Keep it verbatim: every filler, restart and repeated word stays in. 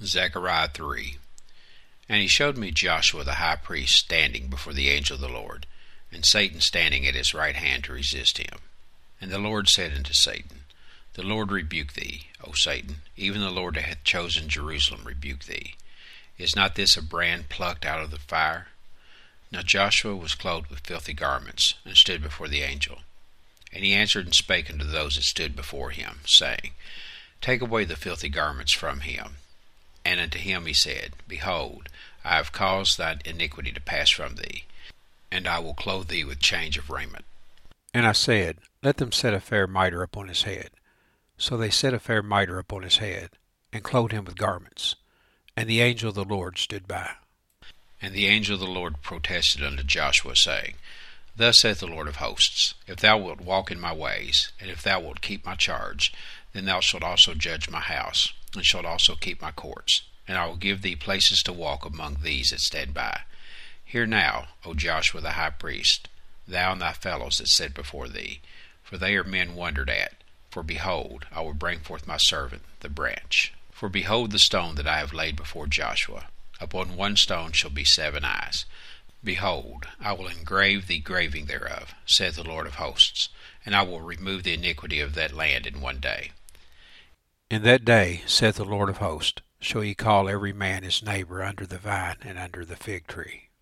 Zechariah three. And he showed me Joshua the high priest standing before the angel of the Lord, and Satan standing at his right hand to resist him. And the Lord said unto Satan, The Lord rebuke thee, O Satan, even the Lord that hath chosen Jerusalem rebuke thee. Is not this a brand plucked out of the fire? Now Joshua was clothed with filthy garments, and stood before the angel. And he answered and spake unto those that stood before him, saying, Take away the filthy garments from him. And unto him he said, Behold, I have caused thine iniquity to pass from thee, and I will clothe thee with change of raiment. And I said, Let them set a fair mitre upon his head. So they set a fair mitre upon his head, and clothed him with garments. And the angel of the Lord stood by. And the angel of the Lord protested unto Joshua, saying, Thus saith the Lord of hosts, If thou wilt walk in my ways, and if thou wilt keep my charge, then thou shalt also judge my house, and shalt also keep my courts, and I will give thee places to walk among these that stand by. Hear now, O Joshua the high priest, thou and thy fellows that sit before thee, for they are men wondered at. For behold, I will bring forth my servant, the branch. For behold the stone that I have laid before Joshua. Upon one stone shall be seven eyes. Behold, I will engrave the graving thereof, saith the Lord of hosts, and I will remove the iniquity of that land in one day. In that day, saith the Lord of hosts, shall ye call every man his neighbor under the vine and under the fig tree.